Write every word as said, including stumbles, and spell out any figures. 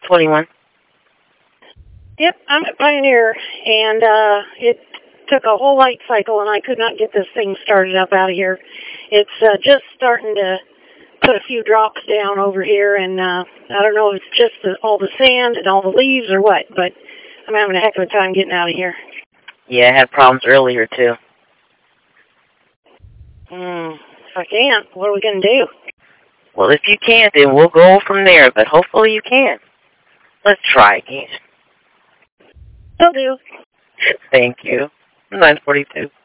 twenty-one. Yep, I'm at Pioneer, and uh, it took a whole light cycle, and I could not get this thing started up out of here. It's uh, just starting to put a few drops down over here, and uh, I don't know if it's just the, all the sand and all the leaves or what, but I'm having a heck of a time getting out of here. Yeah, I had problems earlier, too. Hmm, if I can't, what are we going to do? Well, if you can't, then we'll go from there, but hopefully you can. Let's try again. Will do. Thank you. nine forty-two.